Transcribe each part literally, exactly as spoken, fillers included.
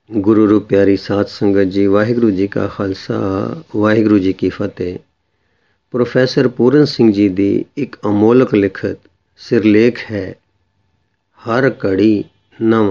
ਗੁਰੂ ਰੂਪ ਪਿਆਰੀ ਸਾਧ ਸੰਗਤ ਜੀ, ਵਾਹਿਗੁਰੂ ਜੀ ਕਾ ਖਾਲਸਾ, ਵਾਹਿਗੁਰੂ ਜੀ ਕੀ ਫਤਿਹ। ਪ੍ਰੋਫੈਸਰ ਪੂਰਨ ਸਿੰਘ ਜੀ ਦੀ ਇੱਕ ਅਮੋਲਕ ਲਿਖਤ ਸਿਰਲੇਖ ਹੈ, ਹਰ ਘੜੀ ਨਵਾਂ।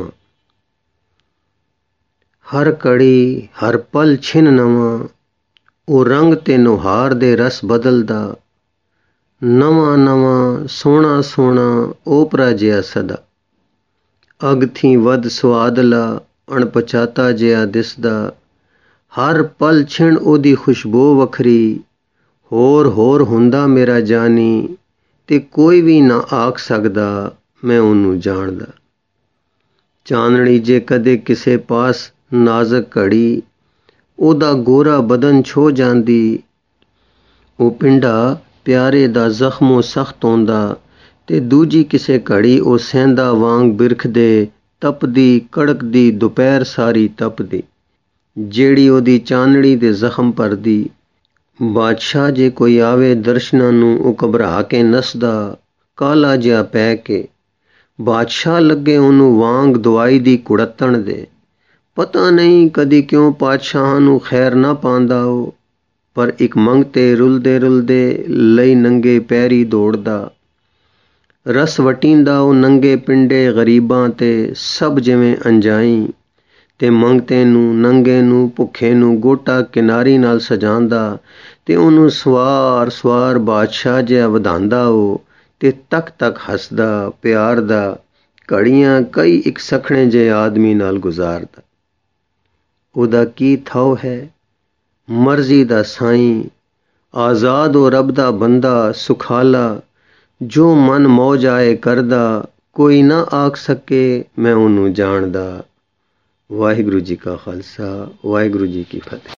ਹਰ ਘੜੀ ਹਰ ਪਲ ਛਿਨ ਨਵਾਂ, ਉਹ ਰੰਗ ਤੇ ਨੁਹਾਰ ਦੇ ਰਸ ਬਦਲਦਾ। ਨਵਾਂ ਨਵਾਂ ਸੋਹਣਾ ਸੋਹਣਾ ਓਪਰਾ ਜਿਹਾ ਸਦਾ, ਅਗ ਥੀ ਵੱਧ ਸੁਆਦਲਾ ਅਣਪਛਾਤਾ ਜਿਹਾ ਦਿਸਦਾ। ਹਰ ਪਲ ਛਿਣ ਉਹਦੀ ਖੁਸ਼ਬੂ ਵੱਖਰੀ, ਹੋਰ ਹੋਰ ਹੁੰਦਾ ਮੇਰਾ ਜਾਨੀ, ਤੇ ਕੋਈ ਵੀ ਨਾ ਆਖ ਸਕਦਾ ਮੈਂ ਉਹਨੂੰ ਜਾਣਦਾ। ਚਾਨਣੀ ਜੇ ਕਦੇ ਕਿਸੇ ਪਾਸ ਨਾਜ਼ਕ ਘੜੀ, ਉਹਦਾ ਗੋਰਾ ਬਦਨ ਛੋ ਜਾਂਦੀ। ਉਹ ਪਿੰਡਾ ਪਿਆਰੇ ਦਾ ਜ਼ਖਮੋਂ ਸਖਤ ਆਉਂਦਾ, ਤੇ ਦੂਜੀ ਕਿਸੇ ਘੜੀ ਉਹ ਸਹਿੰਦਾ ਵਾਂਗ ਬਿਰਖਦੇ ਤਪਦੀ ਕੜਕਦੀ ਦੁਪਹਿਰ ਸਾਰੀ ਤਪਦੀ, ਜਿਹੜੀ ਉਹਦੀ ਚਾਨਣੀ ਦੇ ਜ਼ਖਮ ਭਰਦੀ। ਬਾਦਸ਼ਾਹ ਜੇ ਕੋਈ ਆਵੇ ਦਰਸ਼ਨਾਂ ਨੂੰ, ਉਹ ਘਬਰਾ ਕੇ ਨੱਸਦਾ ਕਾਲਾ ਜਿਹਾ ਪੈ ਕੇ। ਬਾਦਸ਼ਾਹ ਲੱਗੇ ਉਹਨੂੰ ਵਾਂਗ ਦਵਾਈ ਦੀ ਕੁੜੱਤਣ ਦੇ। ਪਤਾ ਨਹੀਂ ਕਦੀ ਕਿਉਂ ਪਾਤਸ਼ਾਹਾਂ ਨੂੰ ਖੈਰ ਨਾ ਪਾਉਂਦਾ ਉਹ, ਪਰ ਇੱਕ ਮੰਗਤੇ ਰੁਲਦੇ ਰੁਲਦੇ ਲਈ ਨੰਗੇ ਪੈਰੀ ਦੌੜਦਾ। ਰਸ ਵਟੀਂਦਾ ਉਹ ਨੰਗੇ ਪਿੰਡੇ ਗਰੀਬਾਂ ਤੇ, ਸਭ ਜਿਵੇਂ ਅੰਜਾਈ, ਤੇ ਮੰਗਤੇ ਨੂੰ ਨੰਗੇ ਨੂੰ ਭੁੱਖੇ ਨੂੰ ਗੋਟਾ ਕਿਨਾਰੀ ਨਾਲ ਸਜਾਉਂਦਾ, ਤੇ ਉਹਨੂੰ ਸਵਾਰ ਸਵਾਰ ਬਾਦਸ਼ਾਹ ਜਿਹਾ ਵਧਾਉਂਦਾ ਉਹ, ਤੇ ਤੱਕ ਤੱਕ ਹੱਸਦਾ ਪਿਆਰਦਾ ਘੜੀਆਂ ਕਈ ਇੱਕ ਸਖਣੇ ਜਿਹੇ ਆਦਮੀ ਨਾਲ ਗੁਜ਼ਾਰਦਾ। ਉਹਦਾ ਕੀ ਥਹੁ ਹੈ ਮਰਜ਼ੀ ਦਾ ਸਾਈਂ, ਆਜ਼ਾਦ ਉਹ ਰੱਬ ਦਾ ਬੰਦਾ ਸੁਖਾਲਾ, ਜੋ ਮਨ ਮੌਜ ਆਏ ਕਰਦਾ, ਕੋਈ ਨਾ ਆਖ ਸਕੇ ਮੈਂ ਉਹਨੂੰ ਜਾਣਦਾ। ਵਾਹਿਗੁਰੂ ਜੀ ਕਾ ਖਾਲਸਾ, ਵਾਹਿਗੁਰੂ ਜੀ ਕੀ ਫਤਿਹ।